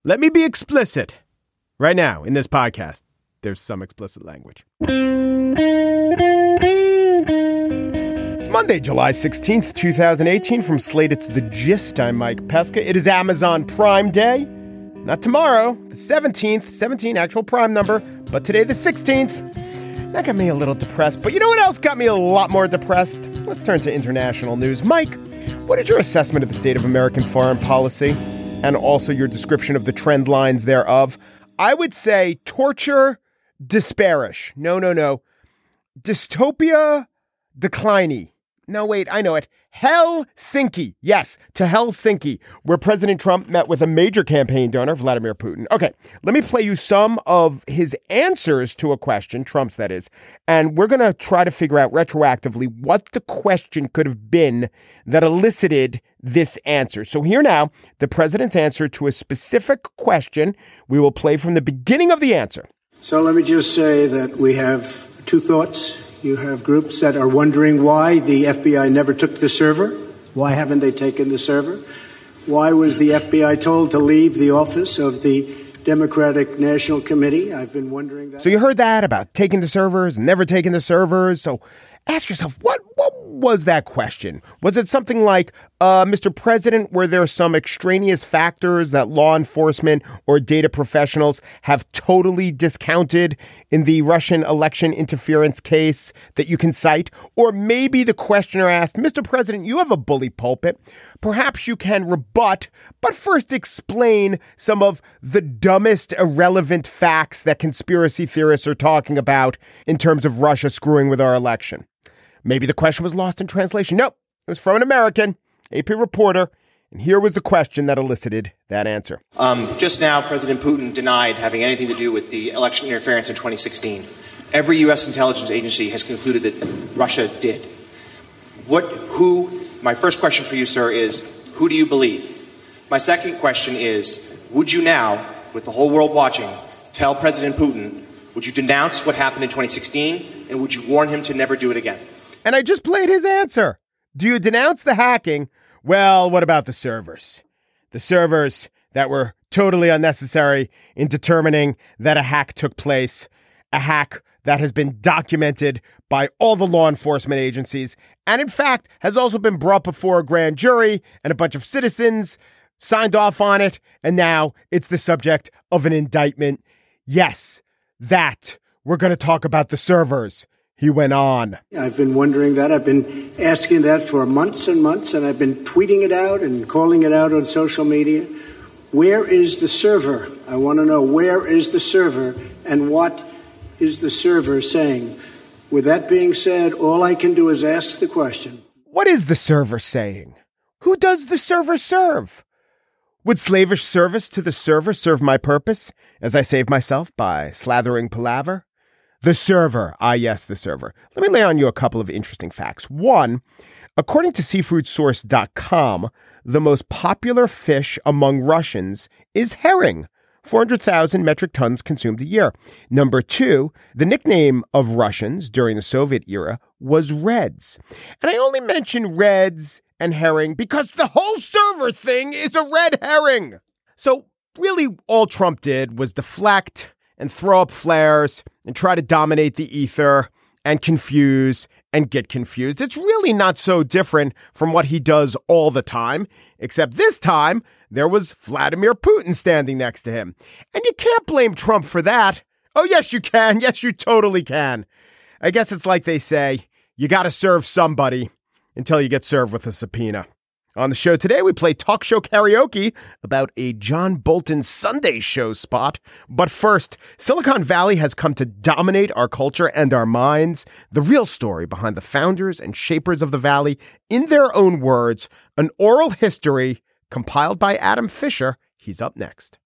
Let me be explicit. Right now, in this podcast, there's some explicit language. It's Monday, July 16th, 2018. From Slate, it's The Gist. I'm Mike Pesca. It is Amazon Prime Day. Not tomorrow, the 17th, 17 actual Prime number, but today the 16th. That got me a little depressed, but you know what else got me a lot more depressed? Let's turn to international news. Mike, what is your assessment of the state of American foreign policy? And also your description of the trend lines thereof? I would say torture, disparage. No. Dystopia, decliney. No, wait, I know it. Helsinki. Yes, to Helsinki, where President Trump met with a major campaign donor, Vladimir Putin. Okay, let me play you some of his answers to a question, Trump's that is, and we're going to try to figure out retroactively what the question could have been that elicited this answer. So here now, the president's answer to a specific question. We will play from the beginning of the answer. So let me just say that we have two thoughts. You have groups that are wondering why the FBI never took the server. Why haven't they taken the server? Why was the FBI told to leave the office of the Democratic National Committee? I've been wondering that. So you heard that about taking the servers, never taking the servers. So ask yourself, what was that question? Was it something like, Mr. President, were there some extraneous factors that law enforcement or data professionals have totally discounted in the Russian election interference case that you can cite? Or maybe the questioner asked, Mr. President, you have a bully pulpit. Perhaps you can rebut, but first explain some of the dumbest, irrelevant facts that conspiracy theorists are talking about in terms of Russia screwing with our election. Maybe the question was lost in translation. Nope, it was from an American, AP reporter, and here was the question that elicited that answer. Just now, President Putin denied having anything to do with the election interference in 2016. Every U.S. intelligence agency has concluded that Russia did. My first question for you, sir, is who do you believe? My second question is, would you now, with the whole world watching, tell President Putin, would you denounce what happened in 2016, and would you warn him to never do it again? And I just played his answer. Do you denounce the hacking? Well, what about the servers? The servers that were totally unnecessary in determining that a hack took place, a hack that has been documented by all the law enforcement agencies, and in fact has also been brought before a grand jury and a bunch of citizens signed off on it, and now it's the subject of an indictment. Yes, that. We're going to talk about the servers. He went on. I've been wondering that. I've been asking that for months and months, and I've been tweeting it out and calling it out on social media. Where is the server? I want to know, where is the server, and what is the server saying? With that being said, all I can do is ask the question. What is the server saying? Who does the server serve? Would slavish service to the server serve my purpose as I save myself by slathering palaver? The server. Yes, the server. Let me lay on you a couple of interesting facts. One, according to seafoodsource.com, the most popular fish among Russians is herring. 400,000 metric tons consumed a year. Number two, the nickname of Russians during the Soviet era was Reds. And I only mention Reds and herring because the whole server thing is a red herring. So really all Trump did was deflect and throw up flares and try to dominate the ether and confuse and get confused. It's really not so different from what he does all the time, except this time there was Vladimir Putin standing next to him. And you can't blame Trump for that. Oh, yes, you can. Yes, you totally can. I guess it's like they say, you got to serve somebody until you get served with a subpoena. On the show today, we play talk show karaoke about a John Bolton Sunday show spot. But first, Silicon Valley has come to dominate our culture and our minds. The real story behind the founders and shapers of the Valley, in their own words, an oral history compiled by Adam Fisher. He's up next.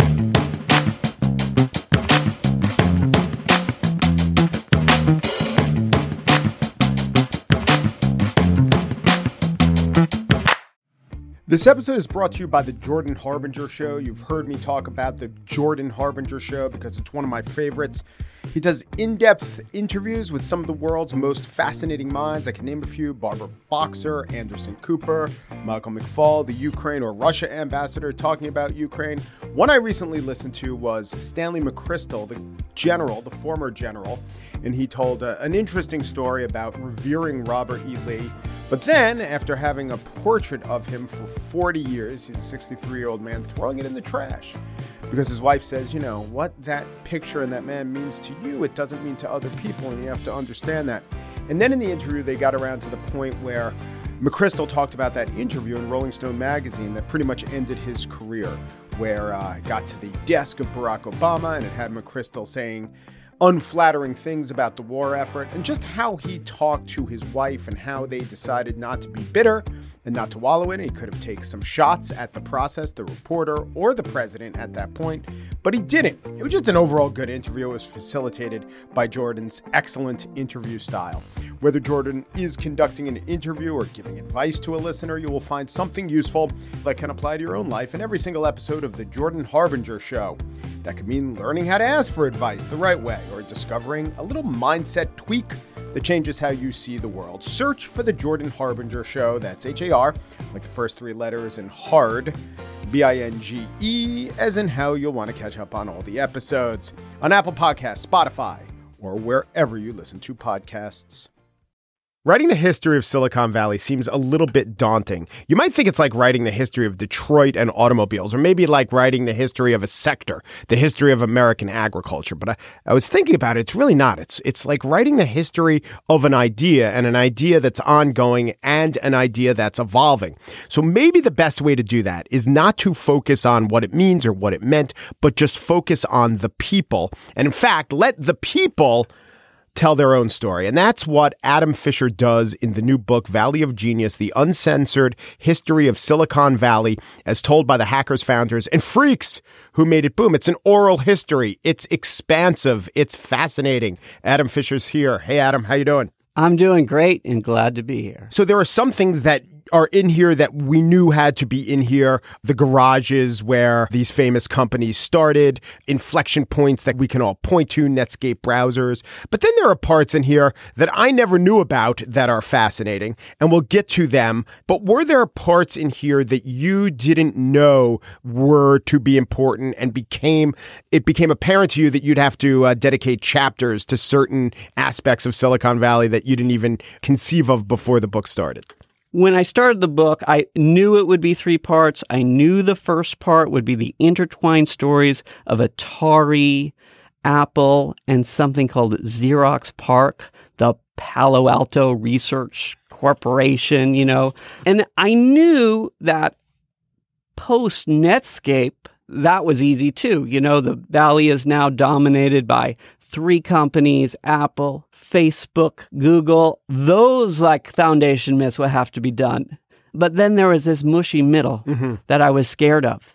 This episode is brought to you by the Jordan Harbinger Show. You've heard me talk about the Jordan Harbinger Show because it's one of my favorites. He does in-depth interviews with some of the world's most fascinating minds. I can name a few: Barbara Boxer, Anderson Cooper, Michael McFaul, the Ukraine or Russia ambassador talking about Ukraine. One I recently listened to was Stanley McChrystal, the former general, and he told an interesting story about revering Robert E. Lee. But then, after having a portrait of him for 40 years, he's a 63-year-old man, throwing it in the trash. Because his wife says, you know, what that picture and that man means to you, it doesn't mean to other people, and you have to understand that. And then in the interview, they got around to the point where McChrystal talked about that interview in Rolling Stone magazine that pretty much ended his career, where it got to the desk of Barack Obama, and it had McChrystal saying unflattering things about the war effort, and just how he talked to his wife and how they decided not to be bitter and not to wallow in it. He could have taken some shots at the process, the reporter, or the president at that point, but he didn't. It was just an overall good interview. It was facilitated by Jordan's excellent interview style. Whether Jordan is conducting an interview or giving advice to a listener, you will find something useful that can apply to your own life in every single episode of The Jordan Harbinger Show. That could mean learning how to ask for advice the right way, or discovering a little mindset tweak that changes how you see the world. Search for The Jordan Harbinger Show. That's H-A-R, like the first three letters, and hard, B-I-N-G-E, as in how you'll want to catch up on all the episodes on Apple Podcasts, Spotify, or wherever you listen to podcasts. Writing the history of Silicon Valley seems a little bit daunting. You might think it's like writing the history of Detroit and automobiles, or maybe like writing the history of a sector, the history of American agriculture. But I was thinking about it. It's really not. It's like writing the history of an idea, and an idea that's ongoing and an idea that's evolving. So maybe the best way to do that is not to focus on what it means or what it meant, but just focus on the people. And in fact, let the people tell their own story. And that's what Adam Fisher does in the new book, Valley of Genius, The Uncensored History of Silicon Valley, as told by the hackers, founders, and freaks who made it boom. It's an oral history. It's expansive. It's fascinating. Adam Fisher's here. Hey, Adam, how you doing? I'm doing great and glad to be here. So there are some things that are in here that we knew had to be in here. The garages where these famous companies started, inflection points that we can all point to, Netscape browsers. But then there are parts in here that I never knew about that are fascinating, and we'll get to them. But were there parts in here that you didn't know were to be important, and it became apparent to you that you'd have to dedicate chapters to certain aspects of Silicon Valley that you didn't even conceive of before the book started? When I started the book, I knew it would be 3 parts. I knew the first part would be the intertwined stories of Atari, Apple, and something called Xerox PARC, the Palo Alto Research Corporation, you know. And I knew that post Netscape, that was easy too. You know, the Valley is now dominated by 3 companies, Apple, Facebook, Google. Those like foundation myths would have to be done. But then there was this mushy middle that I was scared of.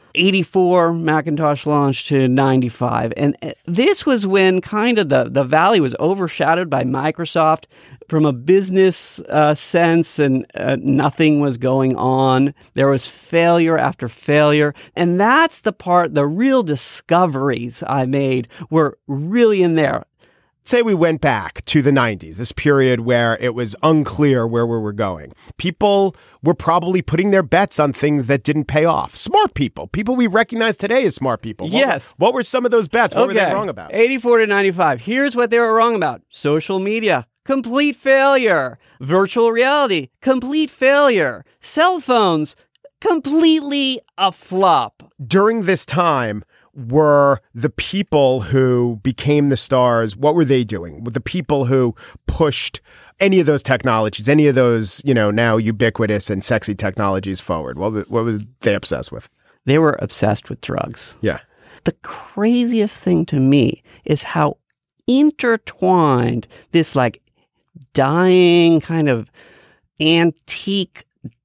84, Macintosh launched to 95. And this was when kind of the Valley was overshadowed by Microsoft from a business sense, and nothing was going on. There was failure after failure. And that's the part, the real discoveries I made were really in there. Say we went back to the 90s, this period where it was unclear where we were going. People were probably putting their bets on things that didn't pay off. Smart people we recognize today as smart people. Yes. What were some of those bets? What were they wrong about? 84 to 95. Here's what they were wrong about. Social media, complete failure. Virtual reality, complete failure. Cell phones, completely a flop. During this time, were the people who became the stars, what were they doing? With the people who pushed any of those technologies, any of those, you know, now ubiquitous and sexy technologies forward? What were they obsessed with? They were obsessed with drugs. Yeah. The craziest thing to me is how intertwined this like dying kind of antique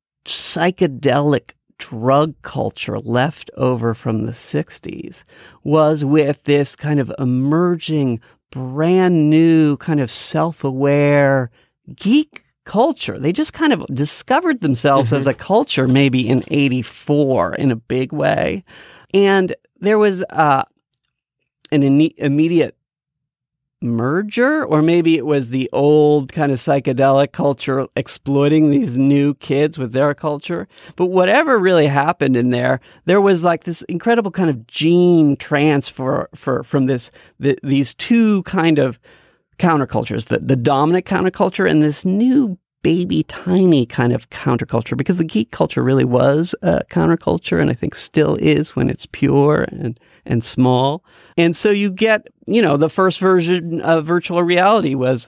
psychedelic drug culture left over from the 60s was with this kind of emerging, brand new, kind of self-aware geek culture. They just kind of discovered themselves as a culture maybe in 84 in a big way. And there was an immediate merger, or maybe it was the old kind of psychedelic culture exploiting these new kids with their culture. But whatever really happened in there was like this incredible kind of gene transfer from these two kind of countercultures, the dominant counterculture and this new baby tiny kind of counterculture, because the geek culture really was a counterculture, and I think still is when it's pure and small. And so you get, the first version of virtual reality was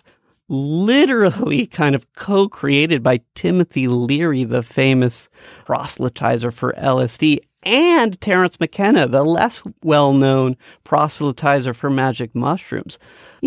literally kind of co-created by Timothy Leary, the famous proselytizer for LSD, and Terence McKenna, the less well-known proselytizer for magic mushrooms.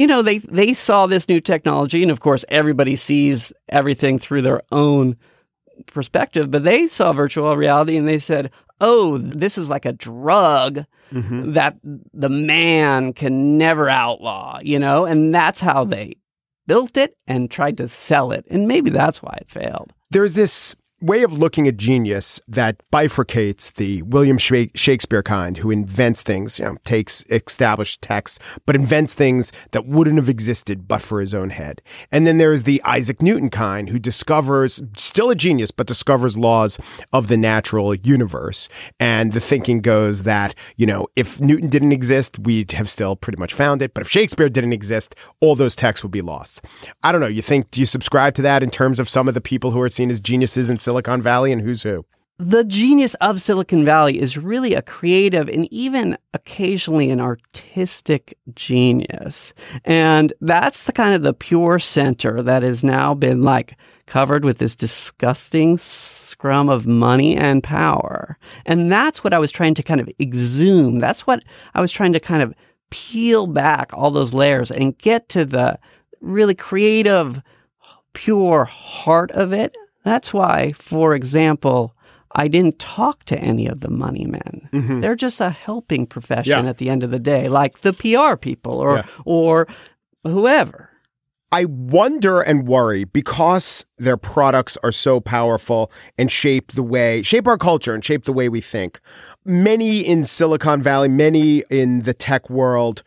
They saw this new technology, and of course everybody sees everything through their own perspective, but they saw virtual reality and they said, oh, this is like a drug that the man can never outlaw, and that's how they built it and tried to sell it. And maybe that's why it failed. There's this way of looking at genius that bifurcates the William Shakespeare kind, who invents things, takes established text, but invents things that wouldn't have existed but for his own head. And then there's the Isaac Newton kind, who discovers, still a genius, but discovers laws of the natural universe. And the thinking goes that, if Newton didn't exist, we'd have still pretty much found it. But if Shakespeare didn't exist, all those texts would be lost. I don't know. Do you subscribe to that in terms of some of the people who are seen as geniuses in Silicon Valley and who's who? The genius of Silicon Valley is really a creative and even occasionally an artistic genius. And that's the kind of the pure center that has now been covered with this disgusting scrum of money and power. And that's what I was trying to kind of exhume. That's what I was trying to kind of peel back all those layers and get to the really creative, pure heart of it. That's why, for example, I didn't talk to any of the money men. Mm-hmm. They're just a helping profession at the end of the day, like the PR people or whoever. I wonder and worry, because their products are so powerful and shape our culture and shape the way we think. Many in Silicon Valley, many in the tech world,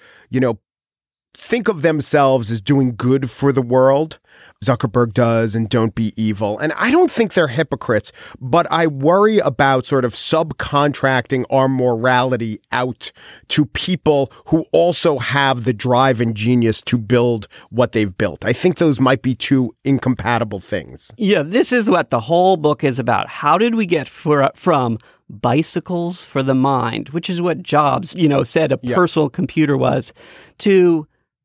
think of themselves as doing good for the world. Zuckerberg does, and don't be evil. And I don't think they're hypocrites, but I worry about sort of subcontracting our morality out to people who also have the drive and genius to build what they've built. I think those might be two incompatible things. Yeah, this is what the whole book is about. How did we get from bicycles for the mind, which is what Jobs, said a personal computer was, to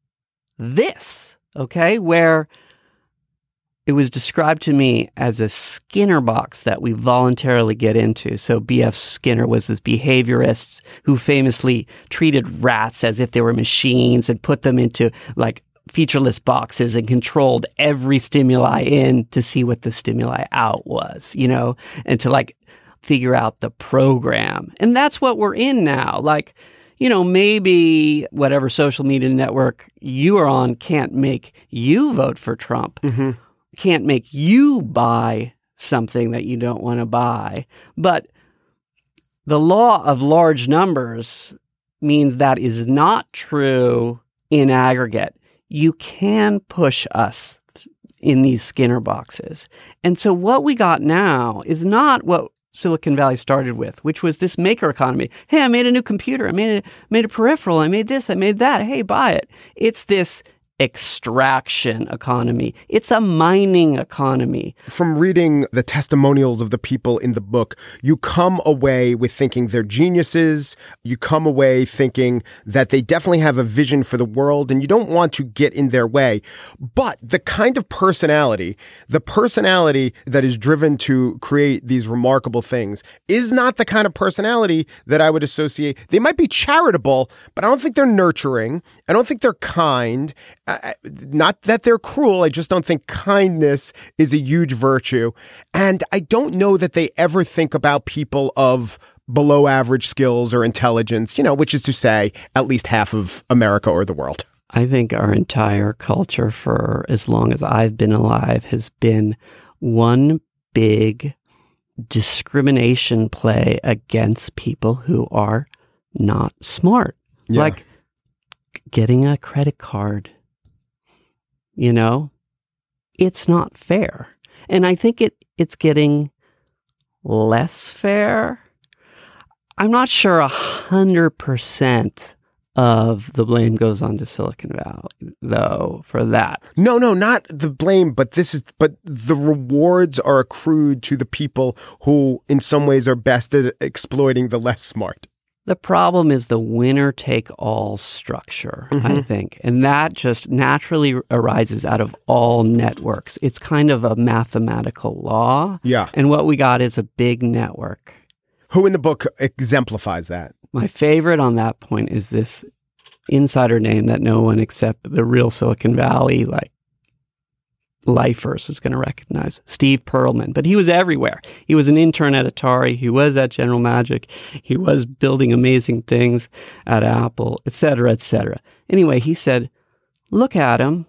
this, okay, where it was described to me as a Skinner box that we voluntarily get into. So B.F. Skinner was this behaviorist who famously treated rats as if they were machines and put them into featureless boxes and controlled every stimuli in to see what the stimuli out was, and to figure out the program. And that's what we're in now. Maybe whatever social media network you are on can't make you vote for Trump. Mm-hmm. Can't make you buy something that you don't want to buy. But the law of large numbers means that is not true in aggregate. You can push us in these Skinner boxes. And so what we got now is not what Silicon Valley started with, which was this maker economy. Hey, I made a new computer. I made a peripheral. I made this. I made that. Hey, buy it. It's this extraction economy. It's a mining economy. From reading the testimonials of the people in the book, you come away with thinking they're geniuses. You come away thinking that they definitely have a vision for the world, and you don't want to get in their way. But the kind of personality, that is driven to create these remarkable things is not the kind of personality that I would associate. They might be charitable, but I don't think they're nurturing. I don't think they're kind. Not that they're cruel. I just don't think kindness is a huge virtue. And I don't know that they ever think about people of below average skills or intelligence, which is to say at least half of America or the world. I think our entire culture for as long as I've been alive has been one big discrimination play against people who are not smart. Yeah. Like getting a credit card you know? It's not fair. And I think it's getting less fair. I'm not sure 100% of the blame goes on to Silicon Valley, though, for that. No, not the blame, but the rewards are accrued to the people who, in some ways, are best at exploiting the less smart. The problem is the winner-take-all structure, I think. And that just naturally arises out of all networks. It's kind of a mathematical law. Yeah. And what we got is a big network. Who in the book exemplifies that? My favorite on that point is this insider name that no one except the real Silicon Valley lifers is going to recognize, Steve Perlman. But he was everywhere. He was an intern at Atari. He was at General Magic. He was building amazing things at Apple, et cetera, et cetera. Anyway, he said, look at him.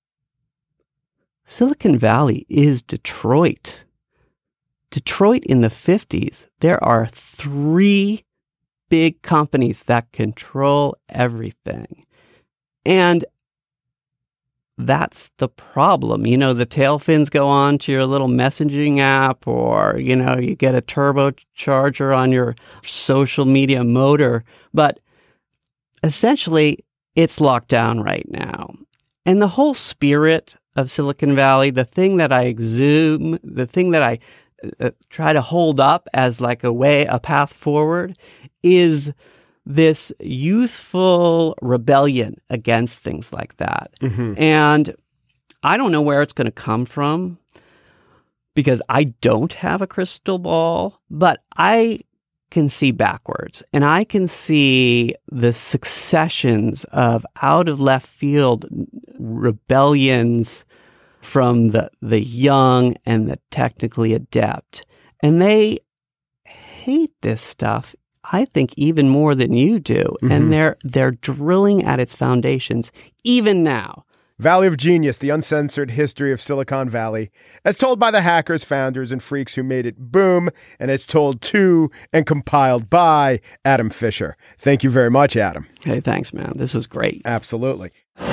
Silicon Valley is Detroit. Detroit in the 50s, there are 3 big companies that control everything. And that's the problem. You know, the tail fins go on to your little messaging app, or, you know, you get a turbocharger on your social media motor. But essentially, it's locked down right now. And the whole spirit of Silicon Valley, the thing that I exhume, the thing that I try to hold up as like a path forward, is this youthful rebellion against things like that. And I don't know where it's going to come from, because I don't have a crystal ball, but I can see backwards, and I can see the successions of out of left field rebellions from the young and the technically adept. And they hate this stuff, I think, even more than you do. And they're drilling at its foundations even now. Valley of Genius, the uncensored history of Silicon Valley, as told by the hackers, founders, and freaks who made it boom, and as told to and compiled by Adam Fisher. Thank you very much, Adam. Hey, thanks, man. This was great. Absolutely.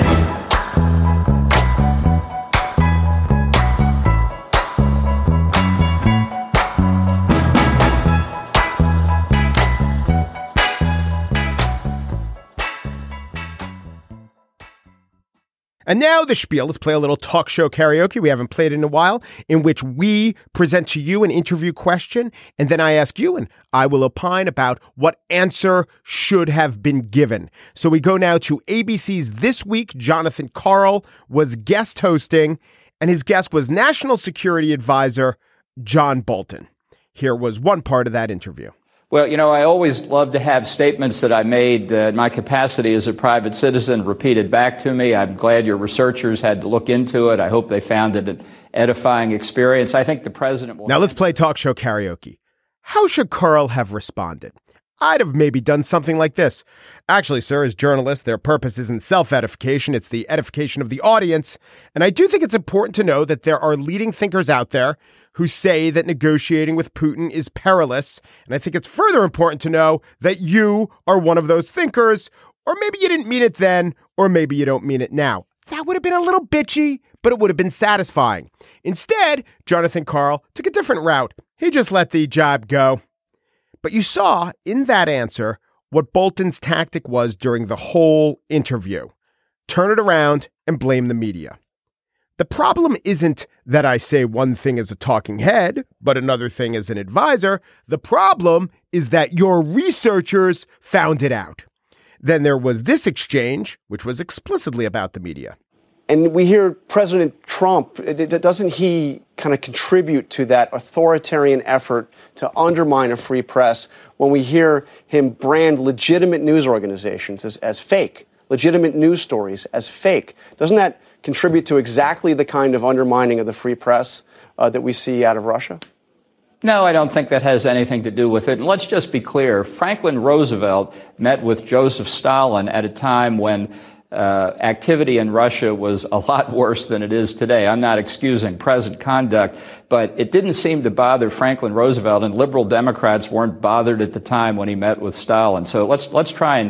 And now the spiel. Let's play a little talk show karaoke. We haven't played in a while, in which we present to you an interview question, and then I ask you, and I will opine about what answer should have been given. So we go now to ABC's This Week. Jonathan Karl was guest hosting, and his guest was National Security Advisor John Bolton. Here was one part of that interview. Well, you know, I always love to have statements that I made in my capacity as a private citizen repeated back to me. I'm glad your researchers had to look into it. I hope they found it an edifying experience. I think the president will... Now let's play talk show karaoke. How should Karl have responded? I'd have maybe done something like this. Actually, sir, as journalists, their purpose isn't self-edification, it's the edification of the audience. And I do think it's important to know that there are leading thinkers out there who say that negotiating with Putin is perilous. And I think it's further important to know that you are one of those thinkers, or maybe you didn't mean it then, or maybe you don't mean it now. That would have been a little bitchy, but it would have been satisfying. Instead, Jonathan Karl took a different route. He just let the jibe go. But you saw in that answer what Bolton's tactic was during the whole interview. Turn it around and blame the media. The problem isn't that I say one thing as a talking head, but another thing as an advisor. The problem is that your researchers found it out. Then there was this exchange, which was explicitly about the media. And we hear President Trump, doesn't he kind of contribute to that authoritarian effort to undermine a free press when we hear him brand legitimate news organizations as fake, legitimate news stories as fake? Doesn't that contribute to exactly the kind of undermining of the free press that we see out of Russia? No, I don't think that has anything to do with it. And let's just be clear. Franklin Roosevelt met with Joseph Stalin at a time when activity in Russia was a lot worse than it is today. I'm not excusing present conduct, but it didn't seem to bother Franklin Roosevelt, and liberal Democrats weren't bothered at the time when he met with Stalin. So let's try and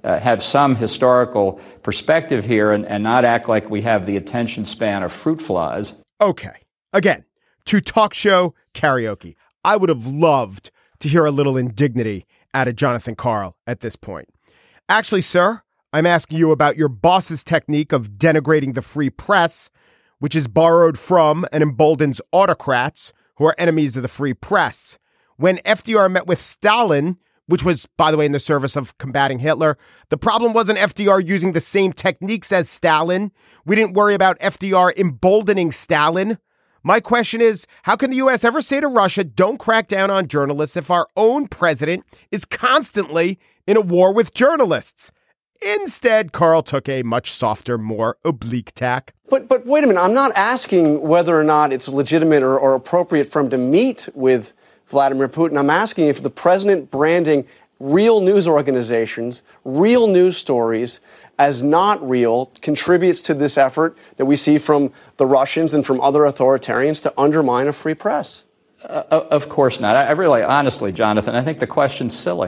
have some historical perspective here and not act like we have the attention span of fruit flies. Okay. Again, to talk show karaoke. I would have loved to hear a little indignity out of Jonathan Karl at this point. Actually, sir, I'm asking you about your boss's technique of denigrating the free press, which is borrowed from and emboldens autocrats who are enemies of the free press. When FDR met with Stalin, which was, by the way, in the service of combating Hitler, the problem wasn't FDR using the same techniques as Stalin. We didn't worry about FDR emboldening Stalin. My question is, how can the U.S. ever say to Russia, don't crack down on journalists if our own president is constantly in a war with journalists? Instead, Karl took a much softer, more oblique tack. But wait a minute. I'm not asking whether or not it's legitimate or appropriate for him to meet with Vladimir Putin. I'm asking if the president branding real news organizations, real news stories as not real contributes to this effort that we see from the Russians and from other authoritarians to undermine a free press. Of course not. I really, honestly, Jonathan, I think the question's silly.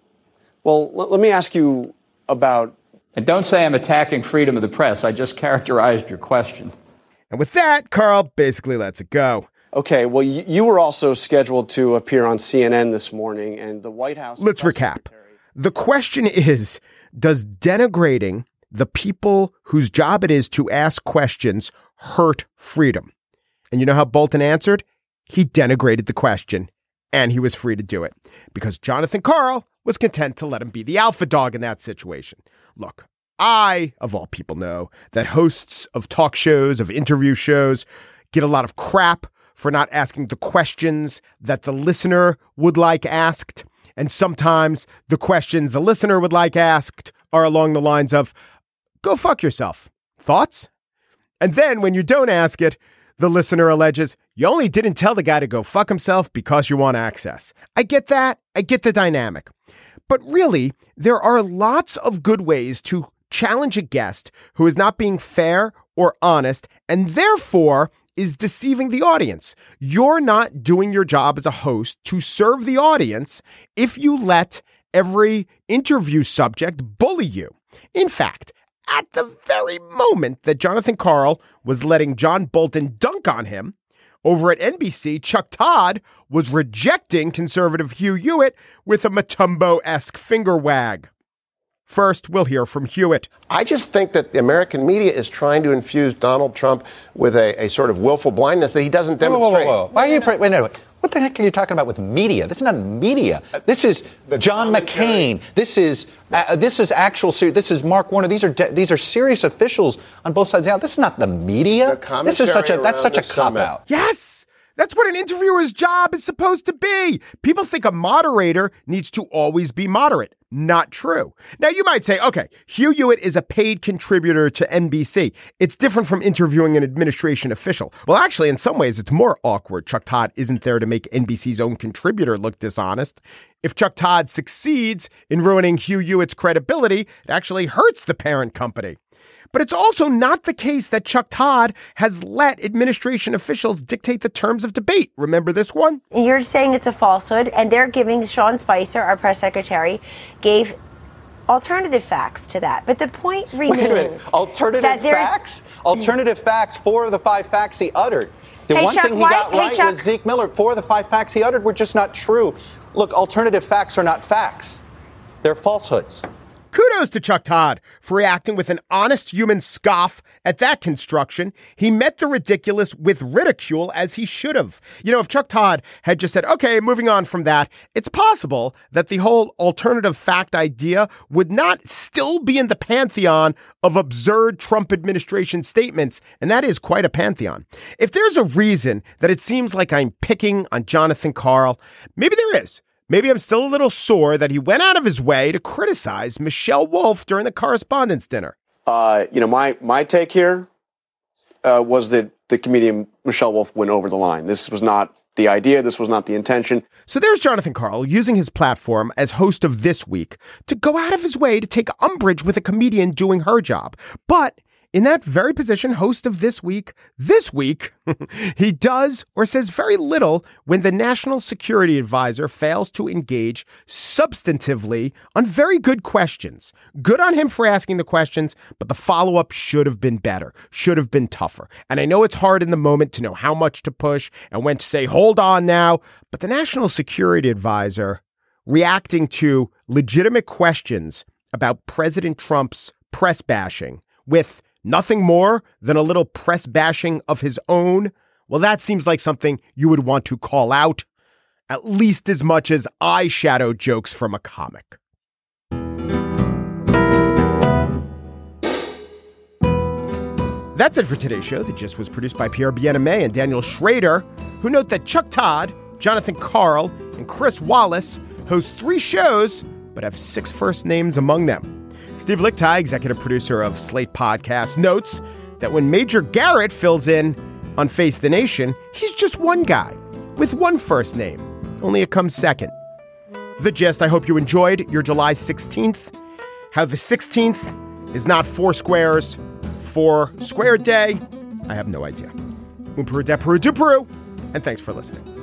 Well, let me ask you about... And don't say I'm attacking freedom of the press. I just characterized your question. And with that, Karl basically lets it go. Okay, well, you were also scheduled to appear on CNN this morning, and the White House... Let's recap. The question is, does denigrating the people whose job it is to ask questions hurt freedom? And you know how Bolton answered? He denigrated the question, and he was free to do it, because Jonathan Karl was content to let him be the alpha dog in that situation. Look, I, of all people, know that hosts of talk shows, of interview shows, get a lot of crap for not asking the questions that the listener would like asked. And sometimes the questions the listener would like asked are along the lines of, go fuck yourself. Thoughts? And then when you don't ask it, the listener alleges, you only didn't tell the guy to go fuck himself because you want access. I get that. I get the dynamic. But really, there are lots of good ways to challenge a guest who is not being fair or honest, and therefore is deceiving the audience. You're not doing your job as a host to serve the audience if you let every interview subject bully you. In fact, at the very moment that Jonathan Karl was letting John Bolton dunk on him, over at NBC, Chuck Todd was rejecting conservative Hugh Hewitt with a Matumbo-esque finger wag. First, we'll hear from Hewitt. I just think that the American media is trying to infuse Donald Trump with a sort of willful blindness that he doesn't demonstrate. Whoa. Why are you... Wait. What the heck are you talking about with media? This is not media. This is John McCain. This is actual. This is Mark Warner. These are serious officials on both sides. Now, this is not the media. This is such a cop out. Yes. That's what an interviewer's job is supposed to be. People think a moderator needs to always be moderate. Not true. Now, you might say, okay, Hugh Hewitt is a paid contributor to NBC. It's different from interviewing an administration official. Well, actually, in some ways, it's more awkward. Chuck Todd isn't there to make NBC's own contributor look dishonest. If Chuck Todd succeeds in ruining Hugh Hewitt's credibility, it actually hurts the parent company. But it's also not the case that Chuck Todd has let administration officials dictate the terms of debate. Remember this one? You're saying it's a falsehood, and they're giving Sean Spicer, our press secretary, gave alternative facts to that. But the point remains. Wait a minute. Alternative facts? Alternative facts, 4 of the 5 facts he uttered. The one thing he got right was Zeke Miller. 4 of the 5 facts he uttered were just not true. Look, alternative facts are not facts. They're falsehoods. Kudos to Chuck Todd for reacting with an honest human scoff at that construction. He met the ridiculous with ridicule as he should have. You know, if Chuck Todd had just said, okay, moving on from that, it's possible that the whole alternative fact idea would not still be in the pantheon of absurd Trump administration statements. And that is quite a pantheon. If there's a reason that it seems like I'm picking on Jonathan Karl, maybe there is. Maybe I'm still a little sore that he went out of his way to criticize Michelle Wolf during the correspondence dinner. My take here was that the comedian Michelle Wolf went over the line. This was not the idea. This was not the intention. So there's Jonathan Karl using his platform as host of This Week to go out of his way to take umbrage with a comedian doing her job. But in that very position, host of This Week, he does or says very little when the National Security Advisor fails to engage substantively on very good questions. Good on him for asking the questions, but the follow-up should have been better, should have been tougher. And I know it's hard in the moment to know how much to push and when to say, hold on now, but the National Security Advisor reacting to legitimate questions about President Trump's press bashing with nothing more than a little press bashing of his own, well, that seems like something you would want to call out at least as much as eyeshadow jokes from a comic. That's it for today's show. The Gist was produced by Pierre Bien-Aimé and Daniel Schrader, who note that Chuck Todd, Jonathan Karl, and Chris Wallace host 3 shows, but have 6 first names among them. Steve Lickteig, executive producer of Slate Podcast, notes that when Major Garrett fills in on Face the Nation, he's just one guy with one first name. Only it comes second. The Gist, I hope you enjoyed your July 16th. How the 16th is not 4 squares, 4 square day, I have no idea. Peru, and thanks for listening.